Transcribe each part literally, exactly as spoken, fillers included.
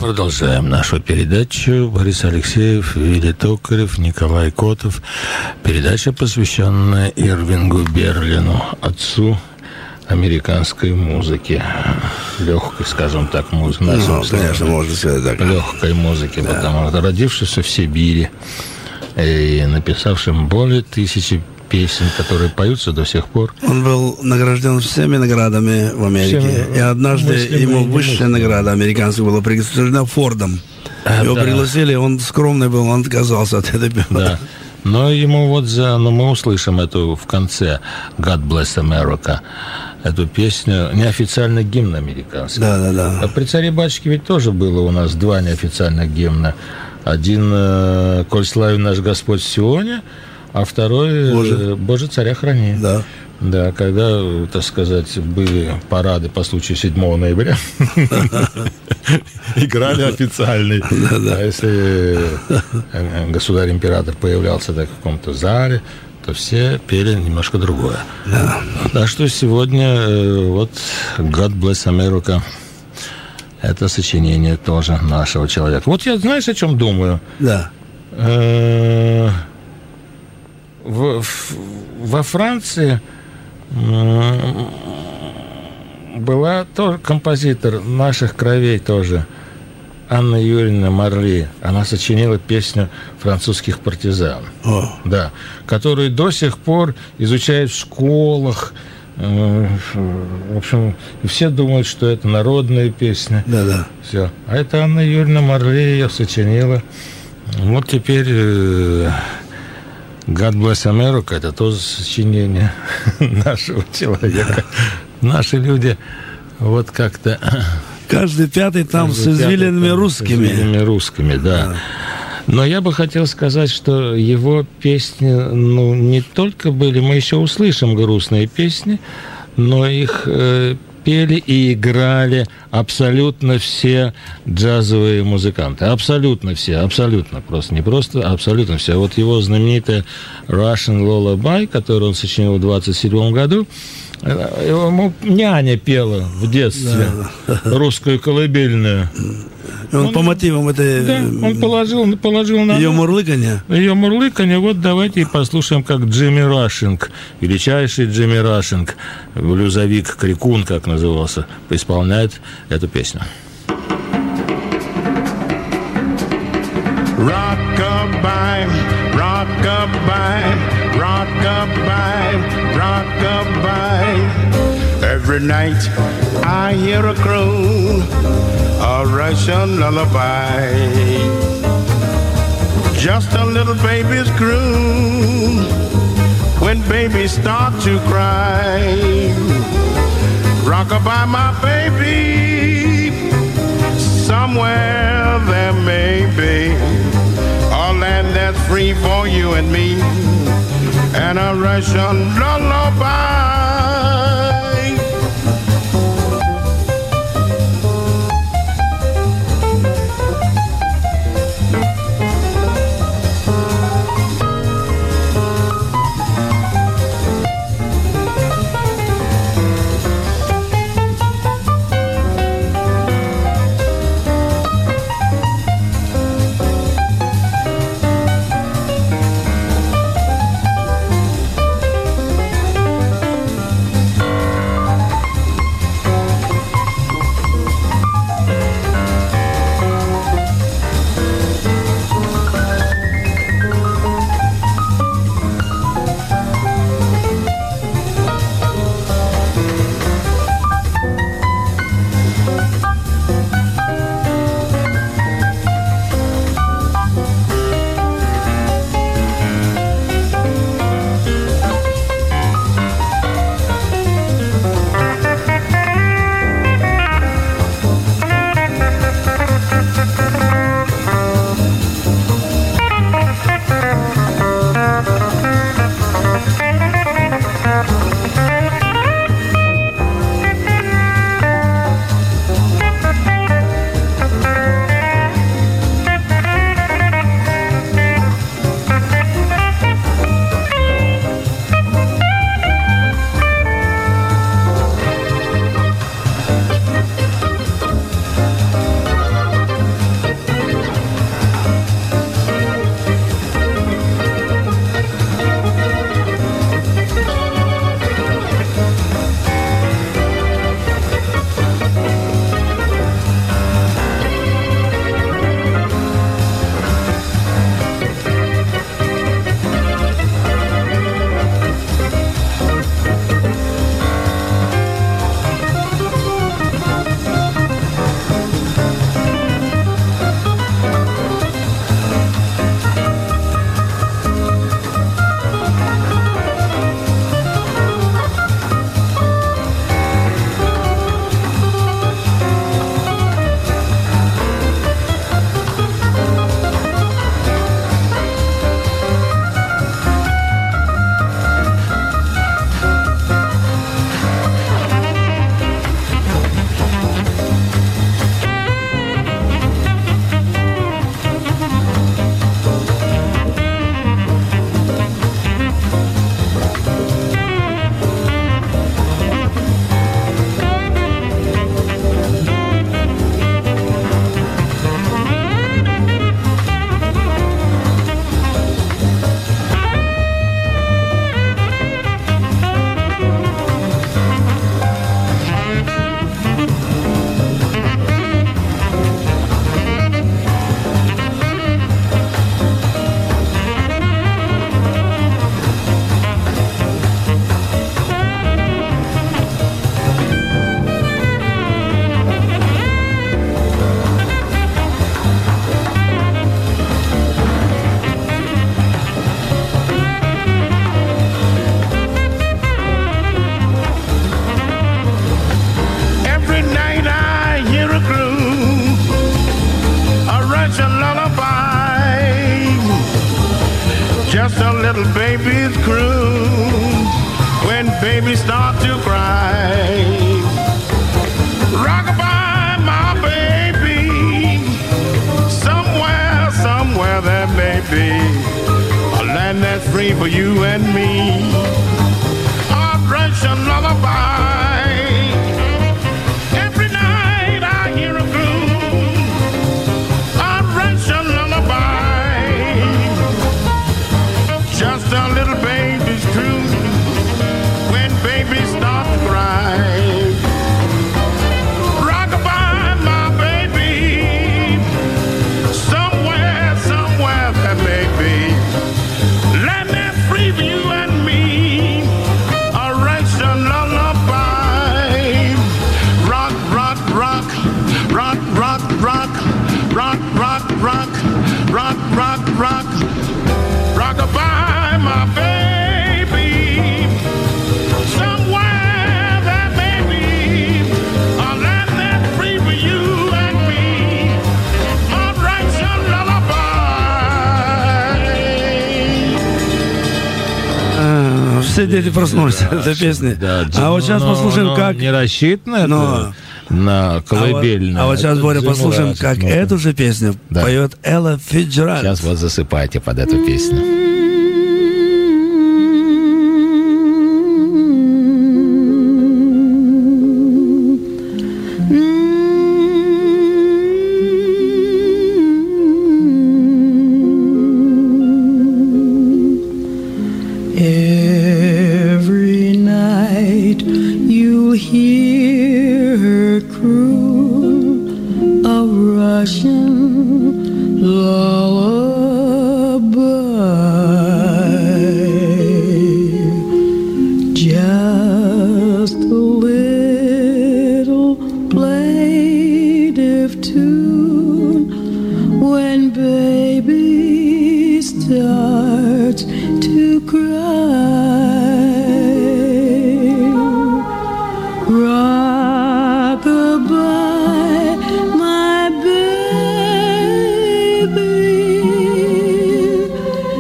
продолжаем нашу передачу. Борис Алексеев, Вилли Токарев, Николай Котов. Передача, посвященная Ирвингу Берлину, отцу американской музыки. Легкой, скажем так, музыки. Ну, конечно, можно сказать так. Легкой музыки, да. Потому что родившийся в Сибири и написавшим более тысячи песен, которые поются до сих пор. Он был награжден всеми наградами в Америке. Всеми, и однажды ему высшая награда американская была присуждена Фордом. А, Его да. пригласили, он скромный был, он отказался от этой песни. Да. Но ему вот за... Ну, мы услышим эту в конце God Bless America. Эту песню, неофициальный гимн американский. Да, да, да. А при царе-батюшке ведь тоже было у нас два неофициальных гимна. Один «Коль славен наш Господь в Сионе», а второй Боже. «Боже, царя храни». Да. Да, когда, так сказать, были парады по случаю седьмого ноября, играли официальный. А если государь-император появлялся в каком-то зале, то все пели немножко другое. Так что сегодня вот God Bless America. Это сочинение тоже нашего человека. Вот я, знаешь, о чем думаю? Да. В, в, во Франции была тоже композитор наших кровей тоже, Анна Юрьевна Марли. Она сочинила песню «Французских партизан». О. Да, которую до сих пор изучают в школах. В общем, все думают, что это народная песня. Да, да. Все. А это Анна Юрьевна Марли ее сочинила. Вот теперь God Bless America — это тоже сочинение нашего человека. Наши люди вот как-то... Каждый пятый там Каждый с извилинами русскими. С извилинами русскими, да. да. Но я бы хотел сказать, что его песни, ну, не только были... Мы еще услышим грустные песни, но их э, пели и играли абсолютно все джазовые музыканты. Абсолютно все, абсолютно. Просто не просто, а абсолютно все. Вот его знаменитая Russian Lullaby, которую он сочинил в двадцать седьмом году, ему няня пела в детстве, да, да. русскую колыбельную. Он, он по мотивам этой... Да, он положил, положил на... Ее мурлыканье. Ее мурлыканье. Вот давайте и послушаем, как Джимми Рашинг, величайший Джимми Рашинг, блюзовик, крикун, как назывался, исполняет эту песню. Rock-a-bye, rock-a-bye, rock-a-bye, rock-a-bye. Every night I hear a crow, a Russian lullaby. Just a little baby's croon when babies start to cry. Rock-a-bye, my baby, somewhere there may be a land that's free for you and me, and a Russian lullaby. little baby's croon when babies start to cry. Rockabye, my baby, somewhere, somewhere there may be a land that's free for you and me. I'll drench a lullaby. Every night I hear a croon. I'll drench a lullaby. Just a little baby's croon when babies start to cry. Rockabye, my baby, somewhere, somewhere there may be land that's free for you and me. A Russian lullaby. Rock, rock, rock, rock, rock, rock, rock, rock, rock, rock, rock, rock. Rockabye, my baby, somewhere there may be a land that's free for you and me. A Russian lullaby. А, все дети проснулись от этой песни. Да, А вот сейчас но- послушаем, но как... не рассчитано Но- это на А вот, колыбельную. а вот сейчас, Это Боря, Джимми послушаем, Рассет, как ну-ка. эту же песню Да. поет Элла Фицджеральд. Сейчас вот засыпайте под эту песню. Every night you'll hear her croon a Russian lullaby. Just a little plaintive tune when baby starts to cry. Rock-a-bye, my baby,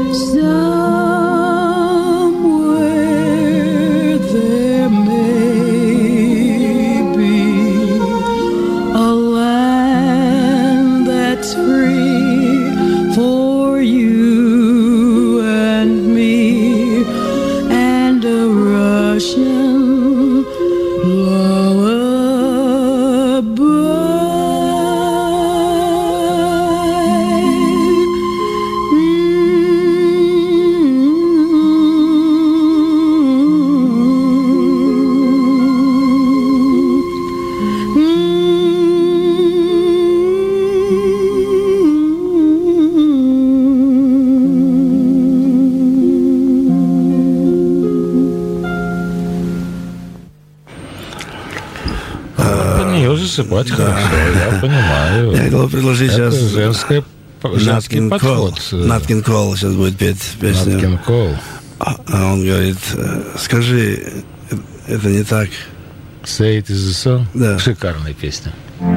somewhere there may be a land that's free for you and me, and a Russian lullaby. Под нее засыпать хорошо, я понимаю. Я хотел предложить Это сейчас женское, женский Наткин Кол. подход. Наткин Кол сейчас будет петь песню. Наткин Кол. А а он говорит, э, скажи, э, это не так. Say it is the song. Да. Шикарная песня.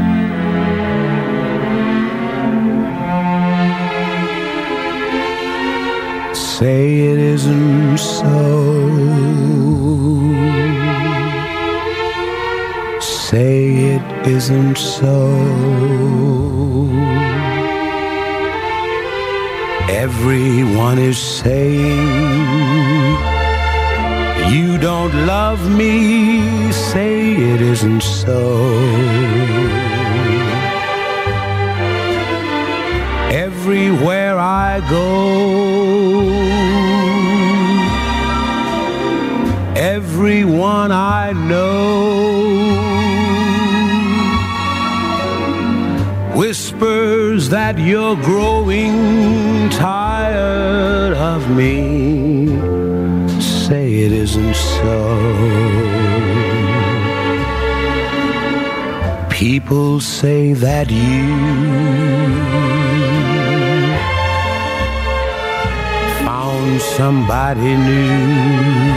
Say it isn't so. Say it isn't so. Everyone is saying you don't love me. Say it isn't so. Everywhere I go, everyone I know whispers that you're growing tired of me. Say it isn't so. People say that you found somebody new,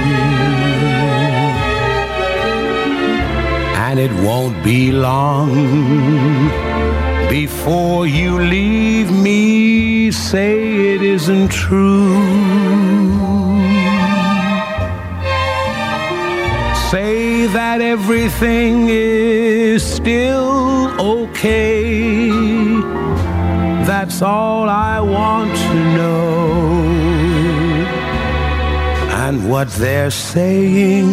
and it won't be long Before you leave me, say it isn't true. Say that everything is still okay. That's all I want to know. And what they're saying,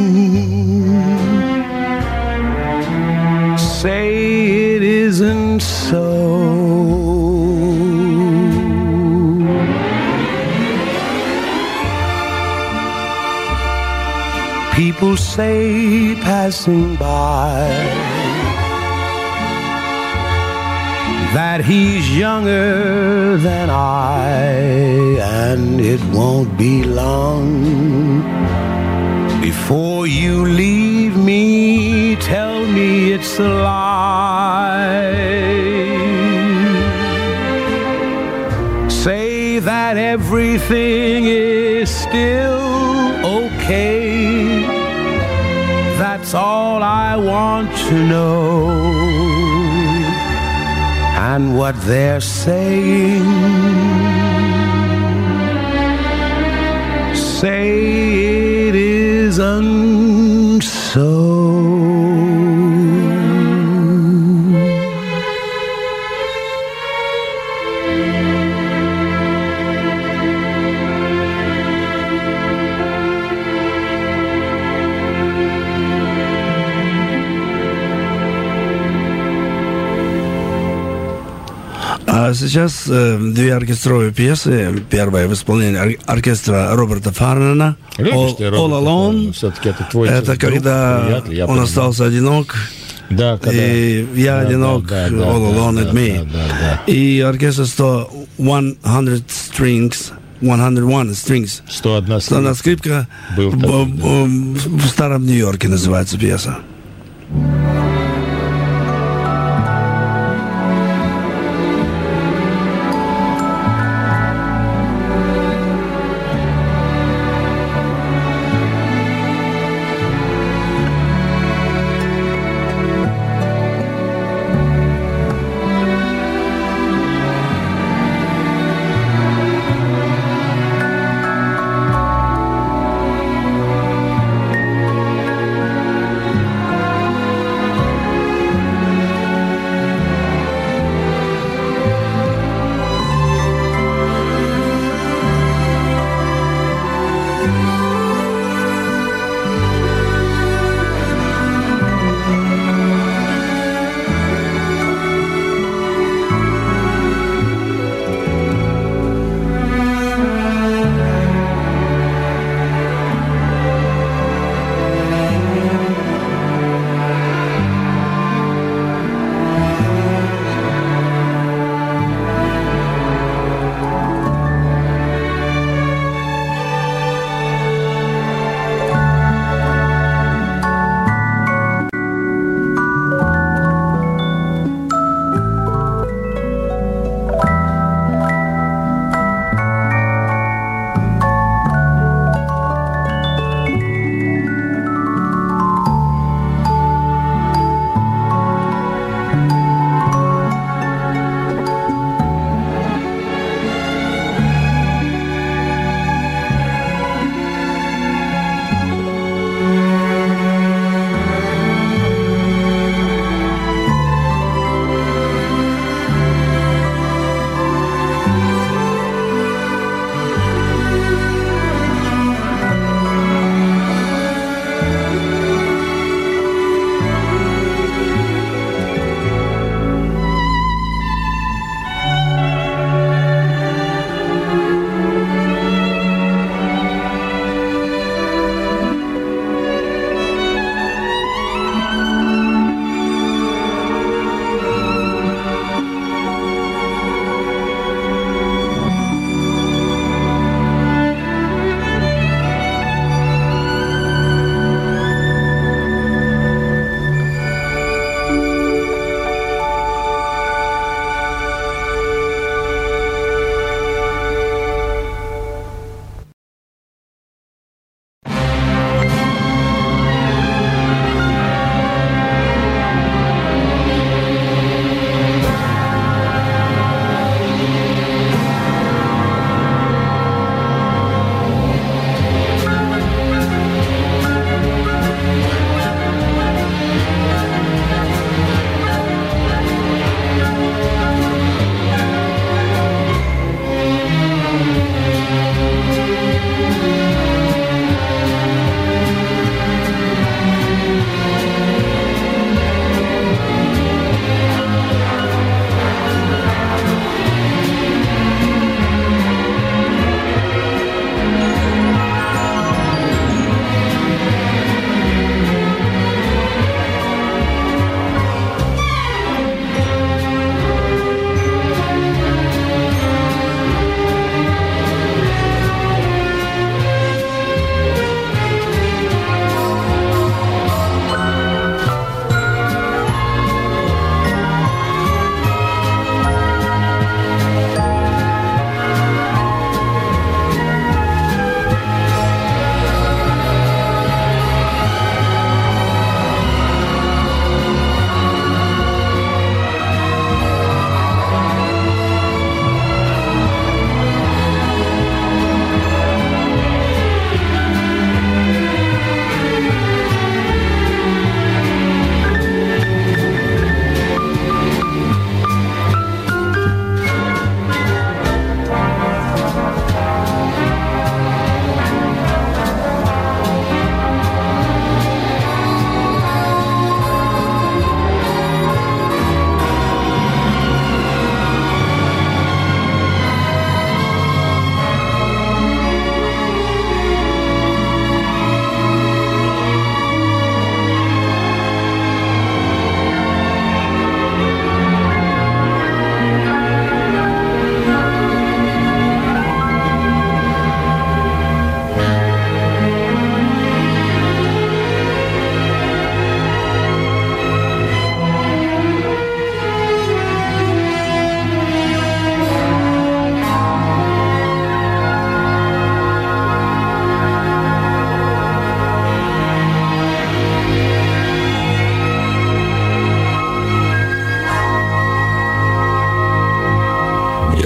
say it isn't so. People say passing by that he's younger than I, and it won't be long before you leave me. Tell me it's a lie. Say that everything is still okay. That's all I want to know. And what they're saying, say it isn't so. А сейчас э, две оркестровые пьесы. Первая в исполнении ор- оркестра Роберта Фарнена. All, All Alone. Все-таки это твой Это друг, когда приятель, он понимаю. Остался одинок. Да, когда... И я да, одинок. Да, да, All да, Alone да, at Me. Да, да, да. И оркестр сто strings. сто strings. сто одна сто одна скрипка. Был в, такой, в, в старом Нью-Йорке называется пьеса.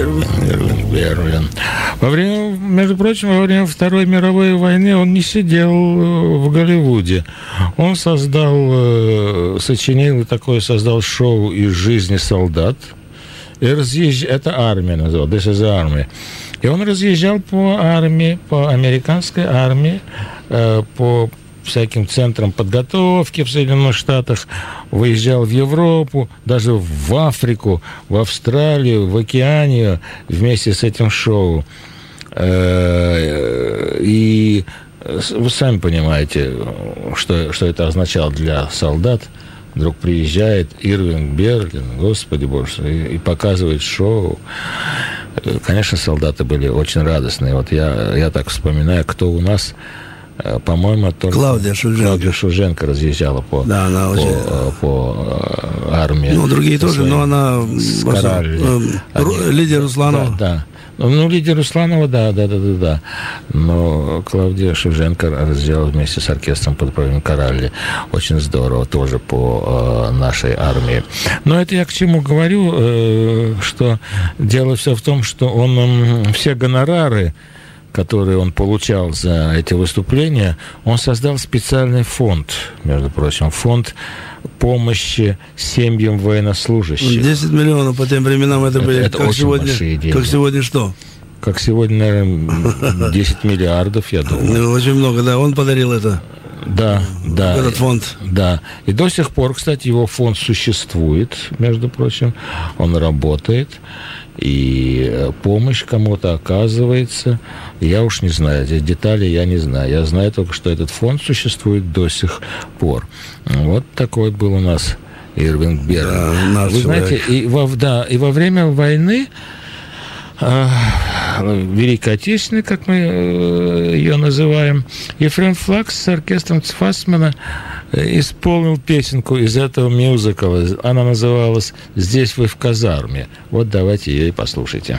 Ирвинг Берлин. Во время, между прочим, во время Второй мировой войны он не сидел в Голливуде. Он создал, сочинил такое, создал шоу из жизни солдат. И разъезж... Это армия называлась, This is the Army. И он разъезжал по армии, по американской армии, по всяким центрам подготовки в Соединенных Штатах, выезжал в Европу, даже в Африку, в Австралию, в Океанию вместе с этим шоу. И вы сами понимаете, что, что это означало для солдат. Вдруг приезжает Ирвинг Берлин, господи боже, и, и показывает шоу. Конечно, солдаты были очень радостные. Вот я, я так вспоминаю, кто у нас... По-моему, только Клавдия Шульженко. Клавдия Шульженко разъезжала по, да, она по, очень... по армии. Ну, другие тоже, своим... но она... Они... Лидия Русланова. Да, да. Ну, Лидия Русланова, да, да, да, да, да. Но Клавдия Шульженко разъезжала вместе с оркестром под управлением Коралли. Очень здорово тоже по э, нашей армии. Но это я к чему говорю, э, что дело все в том, что он э, все гонорары, которые он получал за эти выступления, он создал специальный фонд, между прочим, фонд помощи семьям военнослужащих. десять миллионов по тем временам это, это были, это как, очень сегодня, большие деньги. Как сегодня что? Как сегодня, наверное, десять миллиардов, я думаю. Очень много, да, он подарил это. Да, да. Этот фонд. Да. И до сих пор, кстати, его фонд существует, между прочим, он работает. И помощь кому-то оказывается. Я уж не знаю, эти детали я не знаю. Я знаю только, что этот фонд существует до сих пор. Вот такой был у нас Ирвинг Берлин. Да, вы знаете, и во, да, и во время войны, э, Великой Отечественной, как мы э, ее называем, Ефрем Флакс с оркестром Цфасмана исполнил песенку из этого мюзикла. Она называлась «Здесь вы в казарме». Вот давайте ее и послушайте.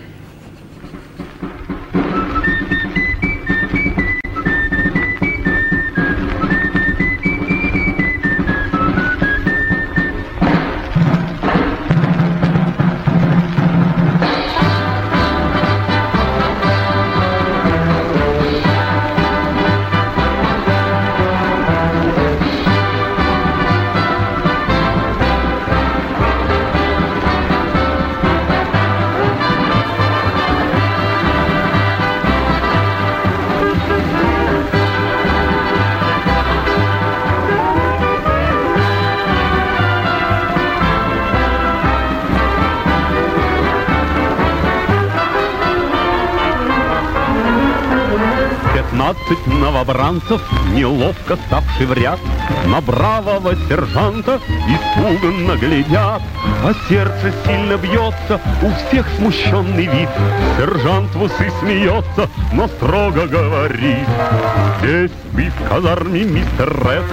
Пятнадцать новобранцев, неловко ставший в ряд, на бравого сержанта испуганно глядят, а сердце сильно бьется, у всех смущенный вид. Сержант в усы смеется, но строго говорит: здесь вы в казарме, мистер Ред,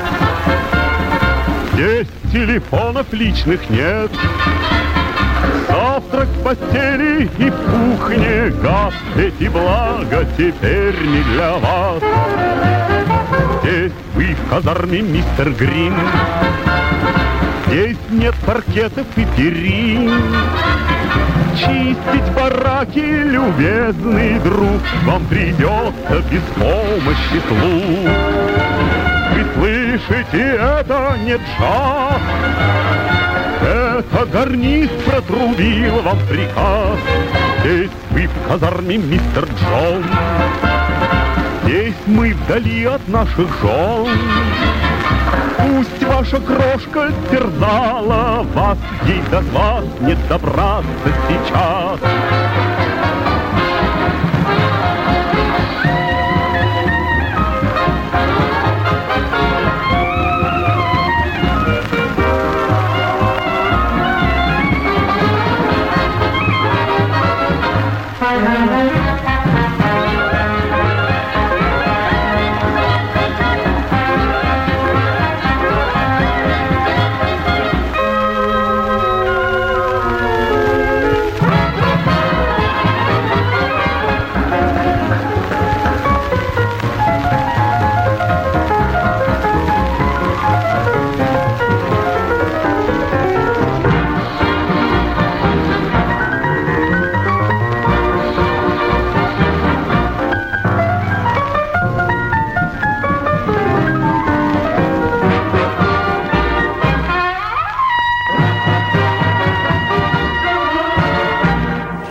здесь телефонов личных нет. Завтрак в постели и в кухне газ, эти блага теперь не для вас. Здесь вы в казарме, мистер Грин, здесь нет паркетов и перин. Чистить бараки, любезный друг, вам придется без помощи слуг. Вы слышите, это не джаз, это гарнист протрубил вам приказ. Здесь вы в казарме, мистер Джон, здесь мы вдали от наших жен. Пусть ваша крошка терзала вас, ей до вас не добраться сейчас.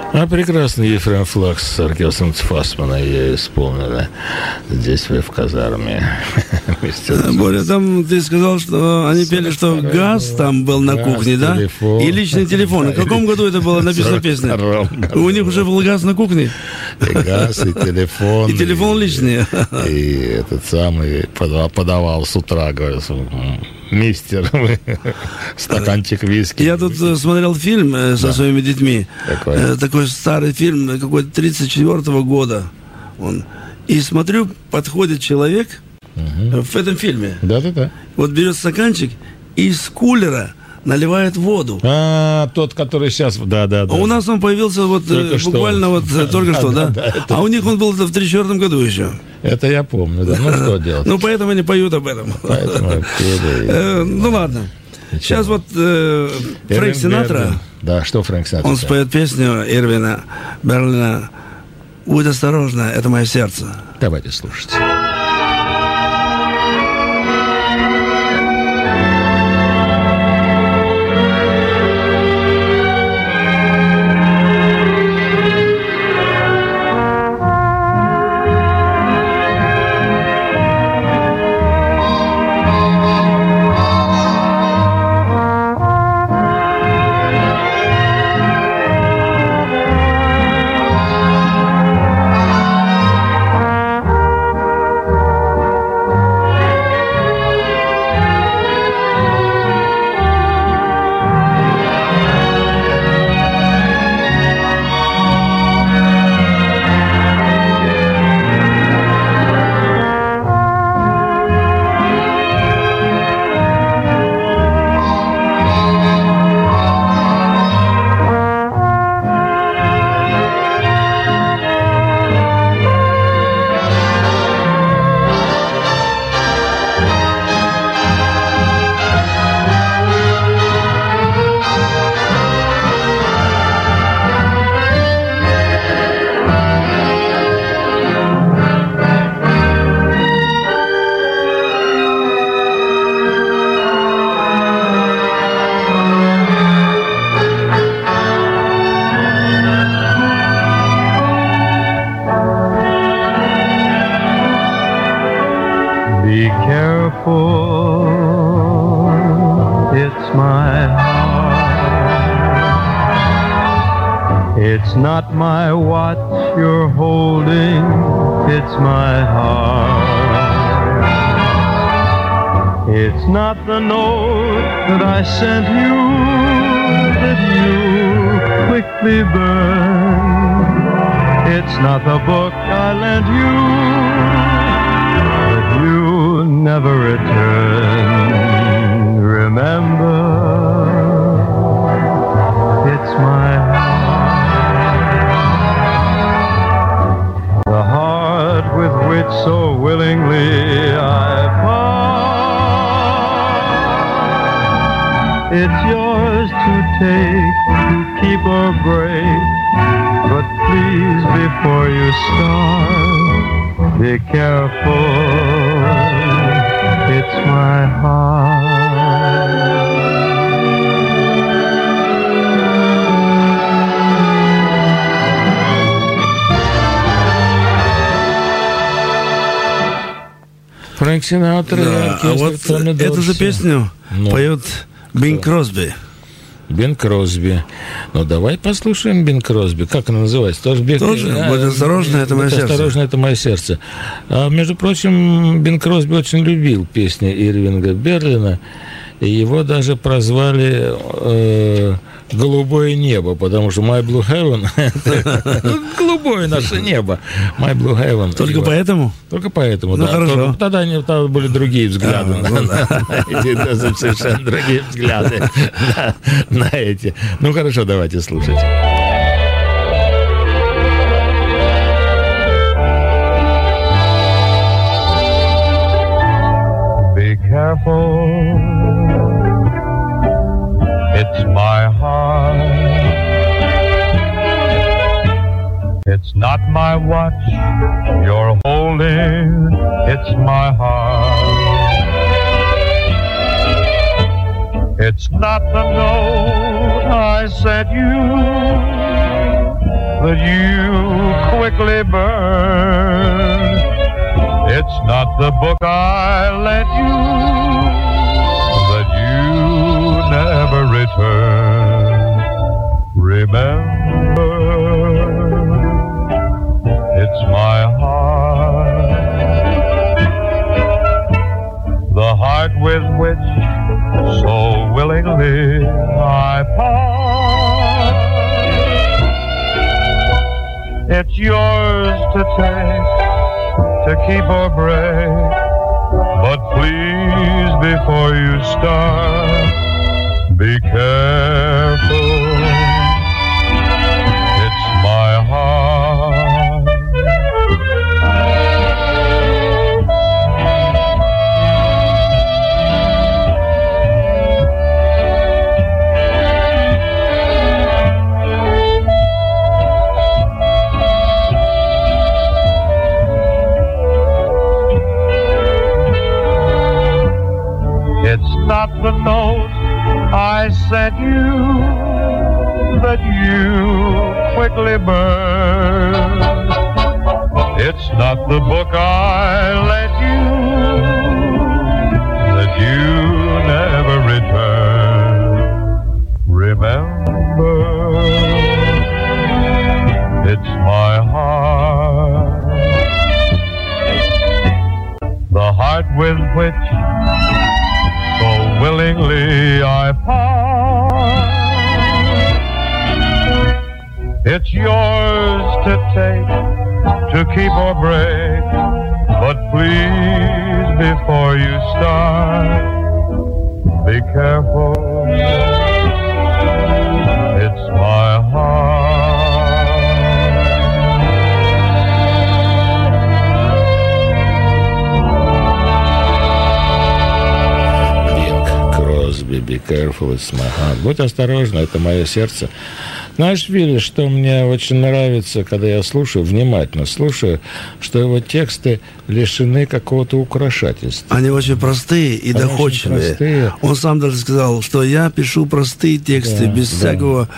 А прекрасный Ефрем Флакс с оркестром Цфасмана я исполнена здесь, в казарме. Боря, там ты сказал, что они пели, что газ там был на кухне, да? И личный телефон. В каком году это было написано песня? У них уже был газ на кухне? И газ, и телефон. И телефон личный. И этот самый подавал с утра, говорит, мистер, стаканчик виски. Я тут смотрел фильм со своими детьми. Такой старый фильм, какой-то тридцать четвёртого года. Он. И смотрю, подходит человек угу. в этом фильме. Да-да-да. Вот берет стаканчик и из кулера наливает воду. А, тот, который сейчас... Да-да-да. А у нас он появился вот только буквально вот только что, да? А у них он был в тридцать четвёртом году еще. Это я помню, да. Ну, что делать? Ну, поэтому они поют об этом. Поэтому... Ну, ладно. Сейчас вот Фрэнк Синатра... Да, что Фрэнк Синатра? Он споет песню Ирвина Берлина «Будь осторожна, это мое сердце». Давайте слушать. It's not my watch you're holding, it's my heart. It's not the note that I sent you that you quickly burned. It's not the book I lent you that you never returned. Remember, it's my heart. The heart with which so willingly I part. It's yours to take, to keep or break. But please, before you start, be careful. It's my heart. Фрэнк Синатра. Да, а вот эту же песню ну, поет Бинг Кросби. Бинг Кросби. Ну, давай послушаем Бинг Кросби. Как она называется? Тоже, Бинг... Тоже а, «Будь осторожна, это мое сердце». «Осторожно, это мое сердце». А, между прочим, Бинг Кросби очень любил песни Ирвинга Берлина. И его даже прозвали э, «Голубое небо», потому что «My Blue Heaven» — голубое наше небо. «My Blue Heaven». Только поэтому? Только поэтому, ну, да. Хорошо. Тогда, тогда были другие взгляды. А, ну, да. Совершенно другие взгляды на, на эти. Ну, хорошо, давайте слушать. Be careful. It's my heart. It's not my watch you're holding. It's my heart. It's not the note I sent you that you quickly burn. It's not the book I lent you that you never return. Remember, it's my heart, the heart with which so willingly I part. It's yours to take, to keep or break, but please, before you start, be careful. It's my heart. It's not the note I sent you that you quickly burned. It's not the book I lent you that you never returned. Remember, it's my heart, the heart with which so willingly I part. It's yours to take, to keep or break, but please, before you start, be careful. It's my heart. Be careful, it's my heart. Будь осторожна, это мое сердце. Знаешь, Вилли, что мне очень нравится, когда я слушаю, внимательно слушаю, что его тексты лишены какого-то украшательства. Они очень простые и Они доходчивые. Простые. Он сам даже сказал, что я пишу простые тексты, да, без да, всякого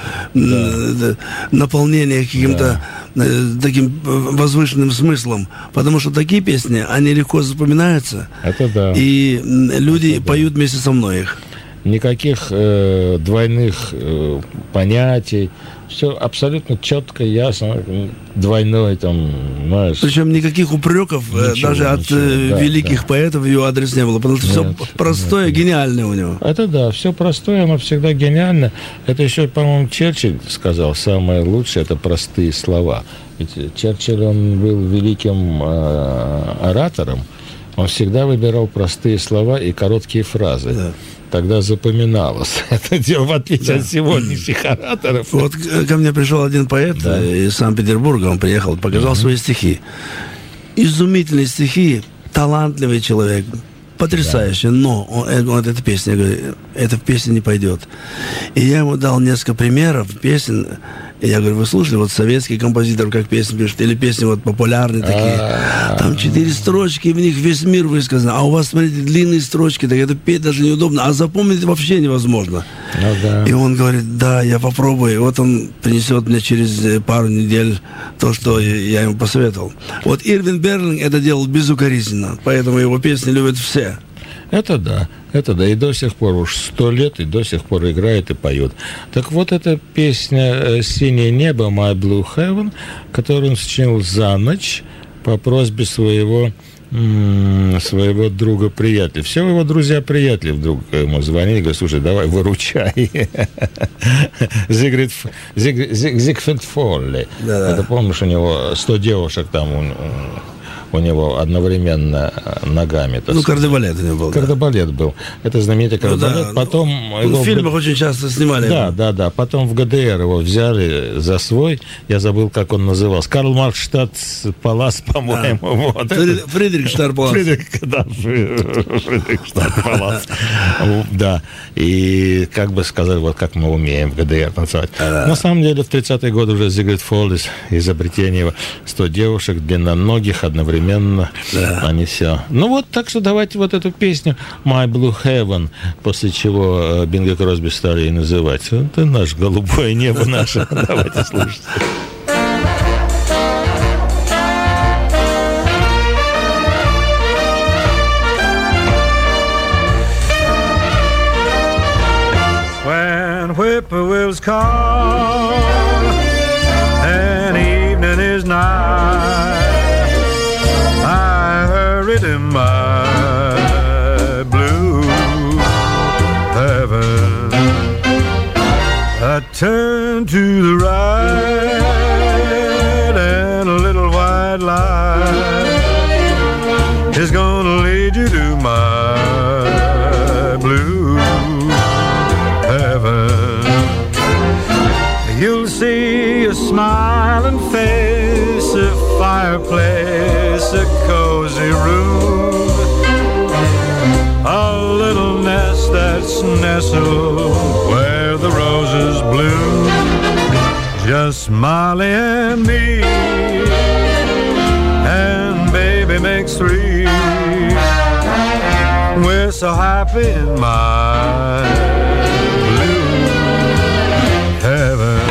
да. наполнения каким-то да. таким возвышенным смыслом. Потому что такие песни, они легко запоминаются. Это да. И люди Это поют да. вместе со мной их. Никаких э, двойных э, понятий. Все абсолютно четко, ясно, двойной там, знаешь. Причем никаких упреков ничего, даже от ничего, да, великих да. поэтов в его адрес не было, потому что нет, все простое, нет, гениальное у него. Это да, все простое, но всегда гениально. Это еще, по-моему, Черчилль сказал, самое лучшее — это простые слова. Ведь Черчилль, он был великим э, оратором, он всегда выбирал простые слова и короткие фразы. Да. Тогда запоминалось это дело, в отличие да. от сегодняшних ораторов. Вот ко мне пришел один поэт да. из Санкт-Петербурга, он приехал, показал uh-huh. свои стихи. Изумительные стихи, талантливый человек, потрясающе, да. но он, вот эта песня, я говорю, это в песне не пойдет. И я ему дал несколько примеров песен. И я говорю, вы слушали, вот советский композитор как песни пишет, или песни вот популярные такие. Там четыре строчки, в них весь мир высказан. А у вас, смотрите, длинные строчки, так это петь даже неудобно, а запомнить вообще невозможно. Ну, да. И он говорит, да, я попробую. И вот он принесет мне через пару недель то, что я ему посоветовал. Вот Ирвин Берлинг это делал безукоризненно, поэтому его песни любят все. Это да, это да, и до сих пор уж сто лет, и до сих пор играет и поет. Так вот, эта песня «Синее небо», «My Blue Heaven», которую он сочинил за ночь по просьбе своего, м- своего друга-приятеля. Все его друзья-приятели вдруг ему звонили, говорят, слушай, давай, выручай. Зигфрид, Зиг, Зиг, Зигфрид Фолли. Это, помнишь, у него сто девушек там... Он, у него одновременно ногами. Ну, кардебалет у него был. Кардебалет да. был. Это знаменитый кардебалет. Ну, да. Потом ну, его в фильмах в... очень часто снимали. Да, его. да, да. Потом в ГДР его взяли за свой. Я забыл, как он назывался. Карл Марксштадт Палас, по-моему. Да. Вот. Фрид... Фридрихштадт Палас. Фридрих, да, Фридрихштадт Палас. Да. И, как бы сказать, вот как мы умеем в ГДР танцевать. На самом деле, в тридцатые годы уже Зигфрид Фоллис, изобретение его сто девушек, длинноногих, одновременно. Да. Они все. Ну вот, так что давайте вот эту песню «My Blue Heaven», после чего Бинго Кросби стали и называть. Это наше голубое небо наше. Давайте слушать. whippoorwills call and evening is nigh, I hurried in my blue heaven. I turn to the right and a little white light is gonna lead you to my blue heaven. You'll see a smiling face, a fireplace, a cozy room, a little nest that's nestled where the roses bloom. Just Molly and me, and baby makes three. We're so happy in my blue heaven.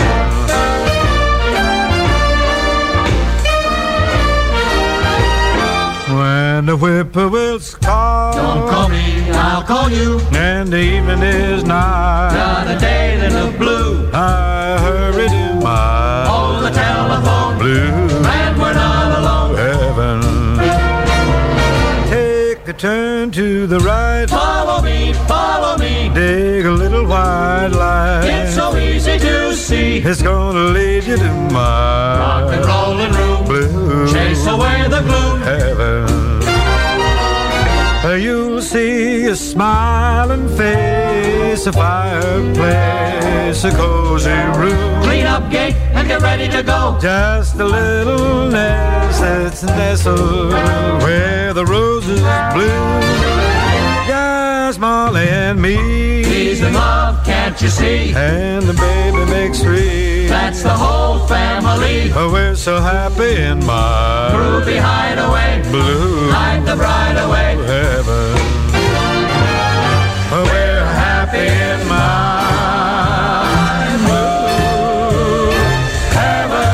When the whippoorwills call, don't call me, I'll call you. And the evening is nigh, got a date in the blue. I hurry to my hold the telephone, blue, and we're not alone. Heaven. Take a turn to the right, follow me, follow me. Dig a little white light, it's so easy to see. It's gonna lead you to my rock and rollin' room, blue, chase away the gloom. Heaven. You'll see a smiling face, a fireplace, a cozy room. Clean up gate and get ready to go. Just a little nest that's nestled where the roses bloom. Just Molly and me, peace and love, can't you see? And the baby makes three. That's the whole family. Oh, we're so happy in my groovy hideaway, blue, hide the bride away, heaven. Oh, we're happy in my blue heaven.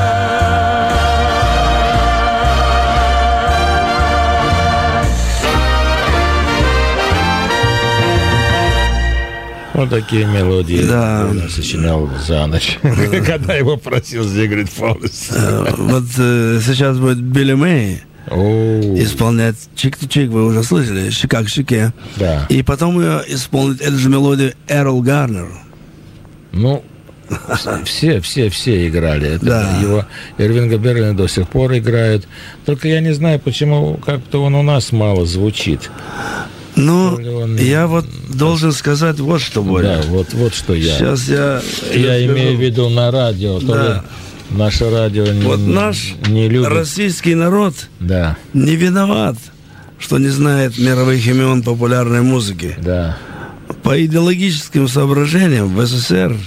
Вот такие мелодии Да. он сочинял за ночь, когда его просил Зигрид Фоллес. Вот э, сейчас будет Билли Мэй О, исполнять «Чик-чик», вы уже слышали, «Щека к щеке». да. И потом ее исполнит эту же мелодию Эрл Гарнер. Ну, все, все, все играли. Это Да. его Ирвинга Берлина до сих пор играют. Только я не знаю, почему как-то он у нас мало звучит. Ну, То ли он- я вот должен сказать вот что, Боря. Да, вот, вот что я. Сейчас я... Я скажу. имею в виду на радио. То Да. ли наше радио не, Вот наш не любит. российский народ Да, не виноват, что не знает мировых имен популярной музыки. да. По идеологическим соображениям в СССР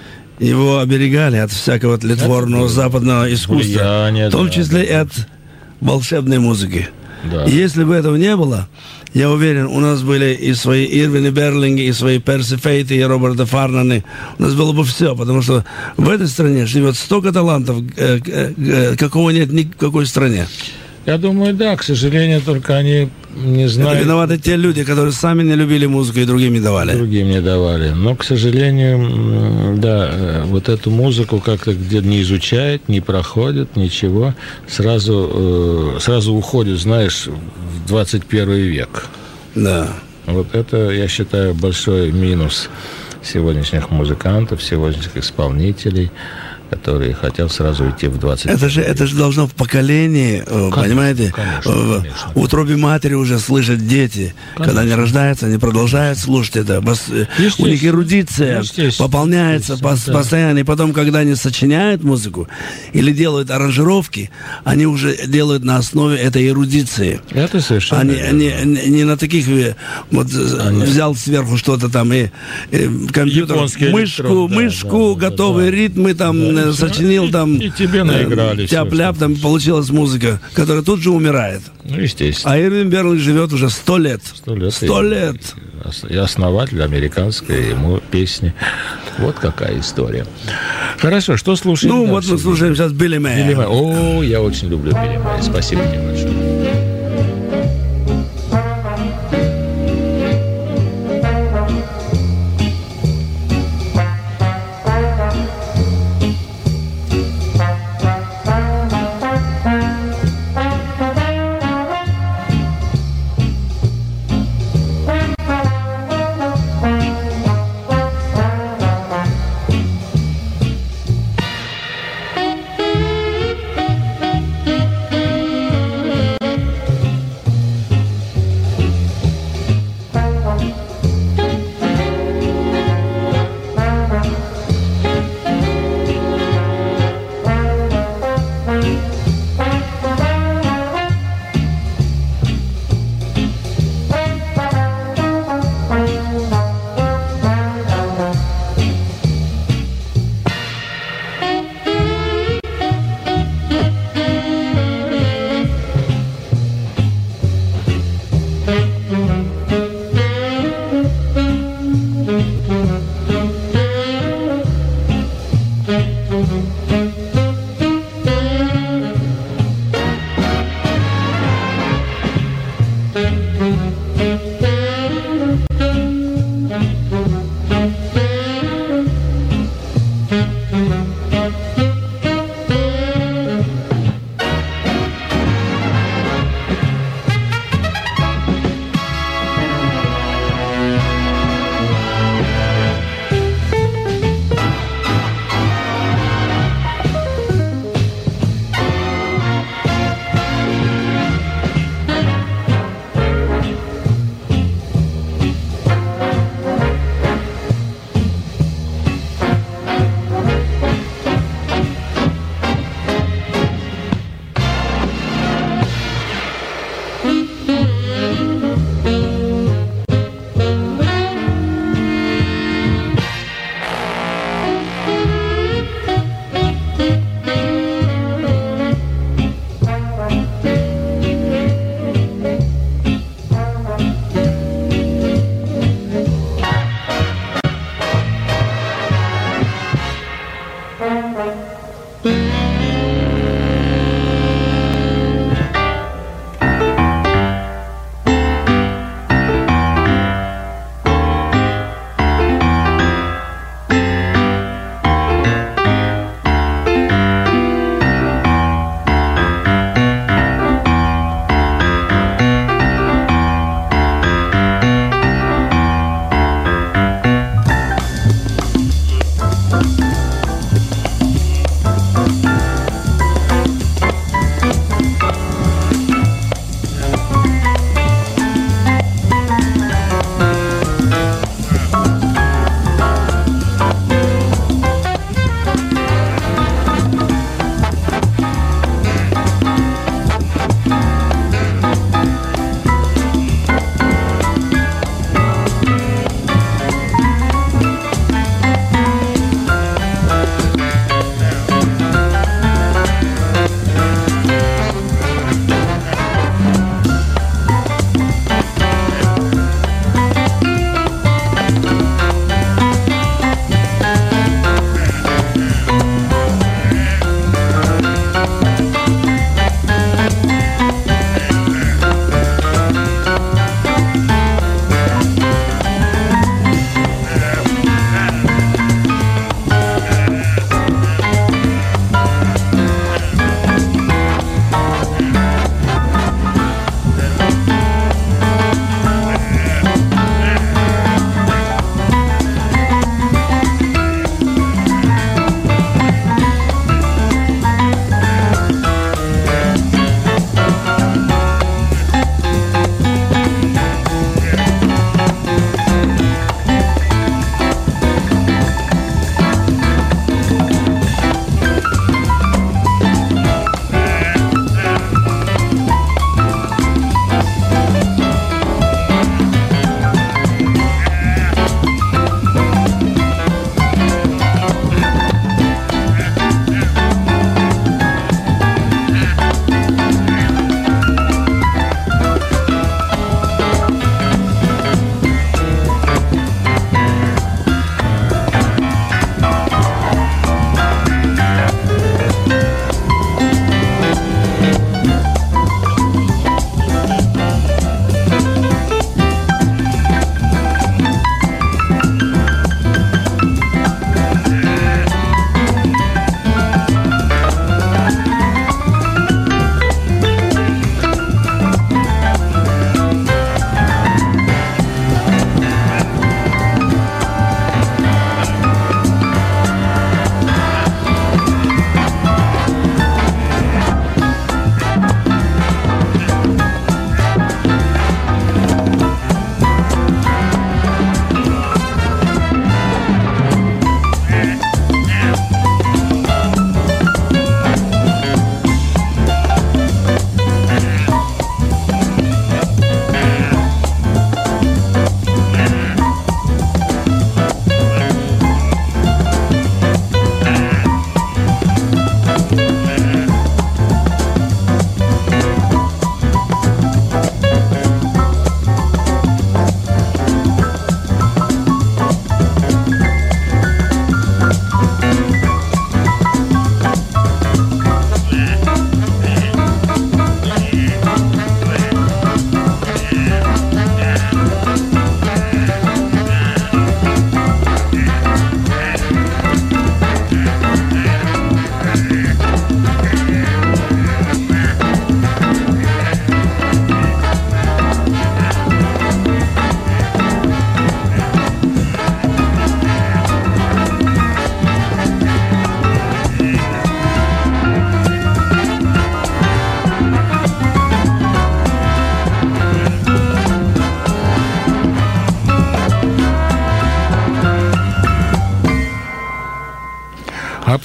его оберегали от всякого тлетворного западного искусства, Влияние, в том да, числе и да. от волшебной музыки. Да. И если бы этого не было, я уверен, у нас были и свои Ирвины Берлинги, и свои Перси Фейты, и Роберта Фарнаны. У нас было бы все, потому что в этой стране живет столько талантов, э, э, э, какого нет ни в какой стране. Я думаю, да, к сожалению, только они не Это знают. виноваты те люди, которые сами не любили музыку и другим не давали. Другим не давали. Но, к сожалению, м, да, э, вот эту музыку как-то где не изучают, не проходят, ничего. Сразу, э, сразу уходят, знаешь, в двадцать первый век. Да. Вот это, я считаю, большой минус сегодняшних музыкантов, сегодняшних исполнителей, которые хотят сразу уйти в двадцать Это же, это же должно в поколении, э, понимаете, конечно, в конечно. утробе матери уже слышать дети. Когда они рождаются, они продолжают слушать это. Бас- э, У них эрудиция Естественно. пополняется Естественно, пос- да. постоянно. И потом, когда они сочиняют музыку или делают аранжировки, они уже делают на основе этой эрудиции. Это совершенно Они, верно. они, не не на таких, э, вот э, Они- взял сверху что-то там и э, компьютер, Японский мышку, электрон, да, мышку, да, да, готовые да. ритмы там Да, э, и всё. сочинил там. И тебе наиграли э, всё, Тяп-ляп, что там получилась музыка, которая тут же умирает. Ну, естественно. А Ирвин Берлинг живет уже сто лет. Сто лет. Сто И- лет. И основатель американской ему песни. Вот какая история. Хорошо, что слушаем Ну, дальше? вот мы слушаем сейчас Билли Мэй. Билли Мэй. О, я очень люблю Билли Мэй. Спасибо тебе большое.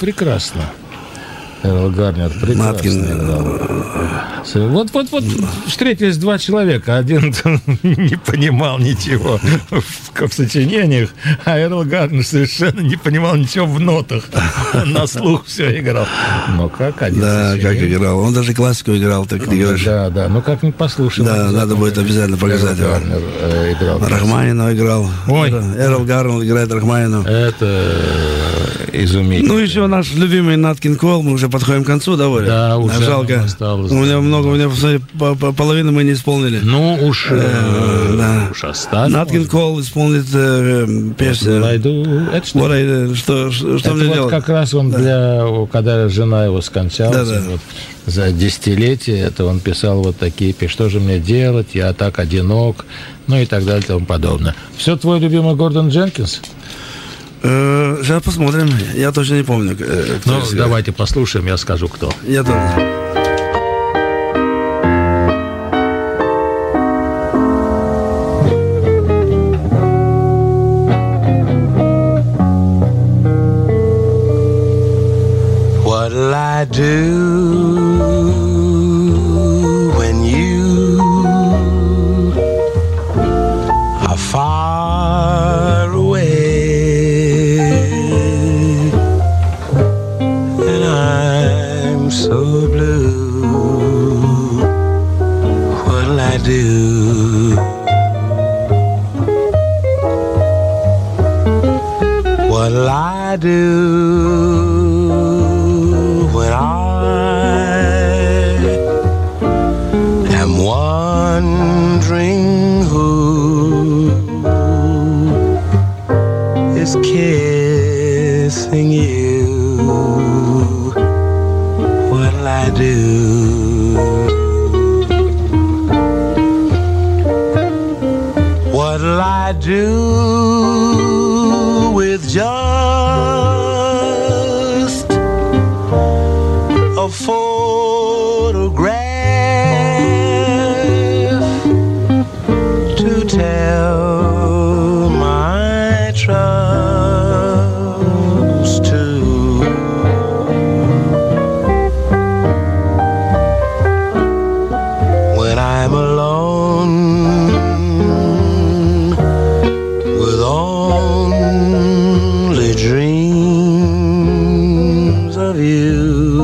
прекрасно. Эрл Гарнер прекрасно Наткин. играл. Вот, вот, вот встретились два человека. Один не понимал ничего в, в сочинениях, а Эрл Гарнер совершенно не понимал ничего в нотах. На слух все играл. Но как один Да, сочинение. как играл. Он даже классику играл, так ты говоришь. Да, да. Ну как не послушаем. Да, надо будет обязательно показать его. Эрл Гарнер э, играл. Рахманинова играл. Ой. Эрл Гарнер играет Рахманинова. Это изумительно. Ну, еще наш любимый Наткин Кол. Мы уже подходим к концу, да, Оля? Да, уже Жалко. осталось. У меня много, у меня посмотри, по- по- половину мы не исполнили. Ну уж, э, да. уж оставим. Наткин Кол исполнит э, песню. Найду. Это что? Вот, э, что, что, что Это мне вот делать? как раз он для, когда жена его скончалась, Да, да. вот за десятилетие, это он писал вот такие песни, что же мне делать, я так одинок, ну и так далее и тому подобное. Все твой любимый Гордон Дженкинс? Э, сейчас посмотрим. Я точно не помню. э, кто Ну, из- давайте послушаем, я скажу, кто. Я тоже. What'll I do when you are far away and I'm so blue? What'll I do? What'll I do when I am wondering who is kissing you? What'll I do? What'll I do with just a photograph to tell my troubles to? When I'm alone with only dreams of you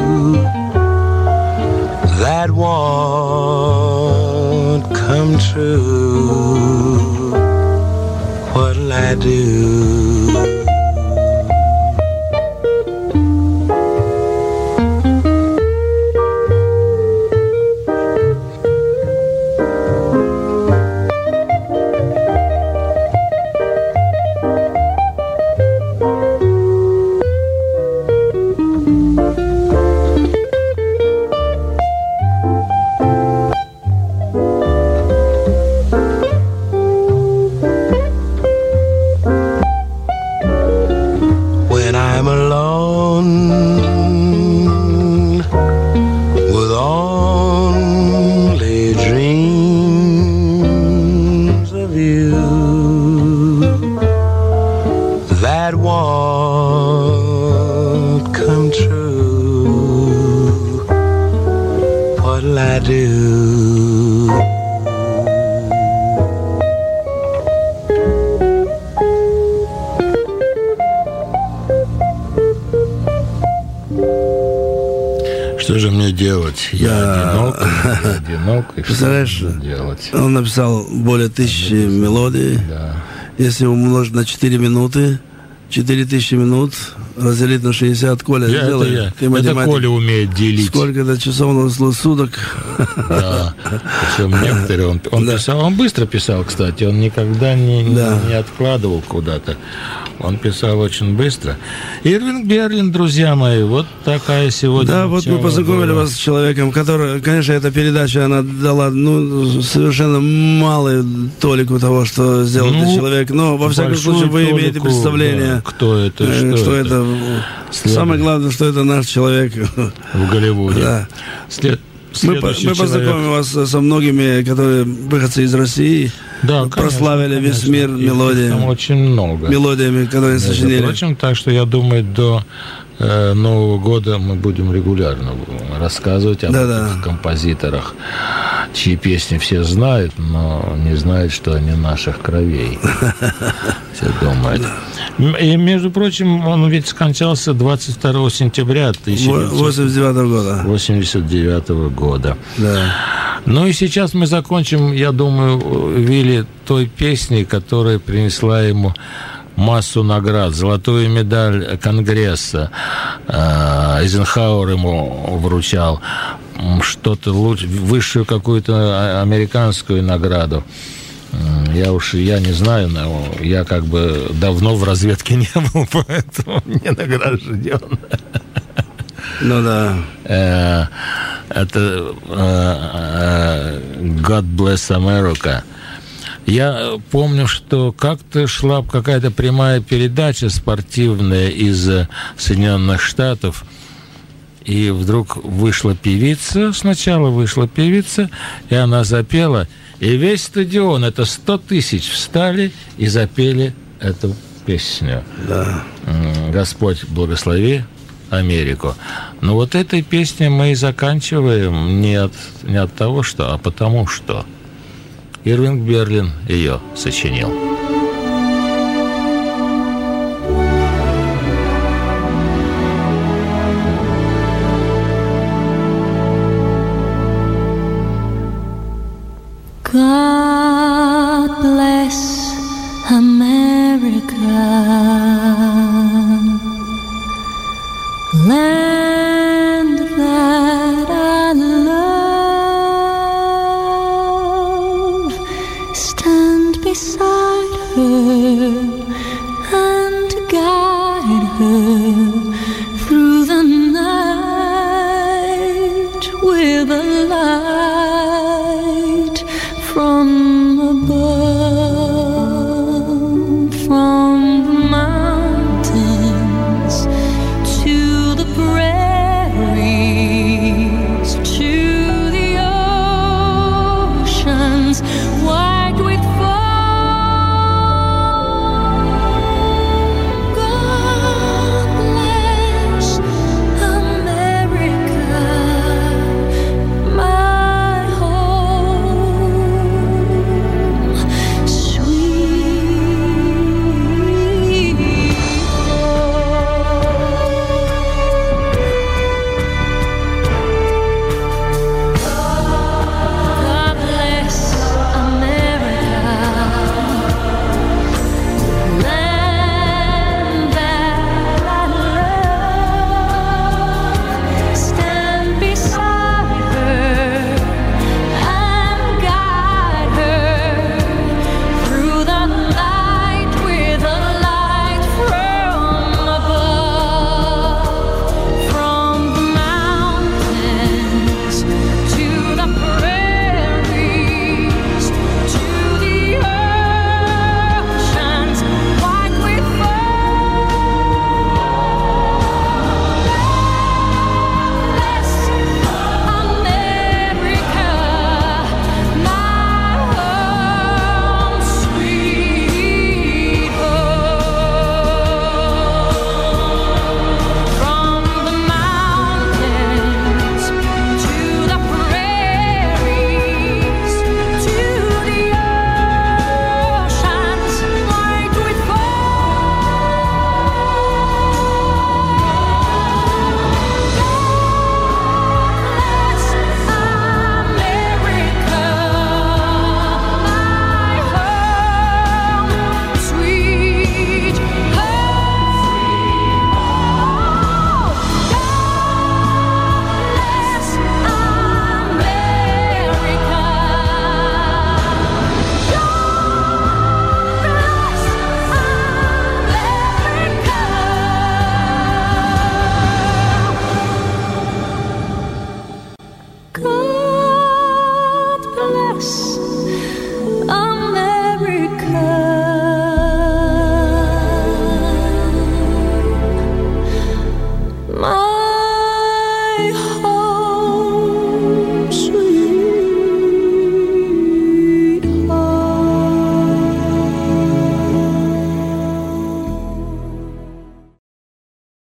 that won't come true, what'll I do? When I'm alone with only dreams of you that won't come true, what'll I do? Что же мне делать? Я Да. одинок, я одинок, и что Представляешь, же делать? Он написал более тысячи мелодий. Да. Если умножить на четыре минуты, четыре тысячи минут разделить на шестьдесят, Коля, Я, это сделай. я. Ты Это математик. Коля умеет делить. Сколько это часов на суток? Да. Причем некоторые он, он Да. писал, он быстро писал, кстати, он никогда не, не- Да. не откладывал куда-то. Он писал очень быстро. Ирвинг Берлин, друзья мои, вот такая сегодня. Да, вот мы тема познакомили была. вас с человеком, который, конечно, эта передача, она дала, ну, совершенно малую толику того, что сделал Ну, этот человек. Но, во всяком большую случае, вы имеете толику, представление, да, кто это, э, что это. это. Следует. Самое главное, что это наш человек. В Голливуде. Да. След- Мы, по- следующий мы познакомим человек. вас со многими, которые выходцы из России, Да, конечно, прославили весь конечно. мир Их мелодиями. Там очень много. мелодиями, которые Между сочинили. прочим, так что я думаю, до э, Нового года мы будем регулярно рассказывать об Да-да. этих композиторах, чьи песни все знают, но не знают, что они наших кровей. Все думают. И, между прочим, он ведь скончался двадцать второго сентября тысяча девятьсот восемьдесят девятого года. восемьдесят девятого года. Да. Ну и сейчас мы закончим, я думаю, Вилли, той песней, которая принесла ему массу наград. Золотую медаль Конгресса Эйзенхауэр ему вручал, что-то лучше, высшую какую-то американскую награду. Я уж, я не знаю, но я как бы давно в разведке не был, поэтому не награжден. Ну да. Это God Bless America. Я помню, что как-то шла какая-то прямая передача спортивная из Соединенных Штатов, и вдруг вышла певица, сначала вышла певица, и она запела, и весь стадион, это сто тысяч, встали и запели эту песню. Да. Господь благослови Америку. Но вот этой песней мы и заканчиваем не от, не от того, что, а потому что. Ирвинг Берлин ее сочинил. God bless America, land that I love. Stand beside her and guide her through the night with a light.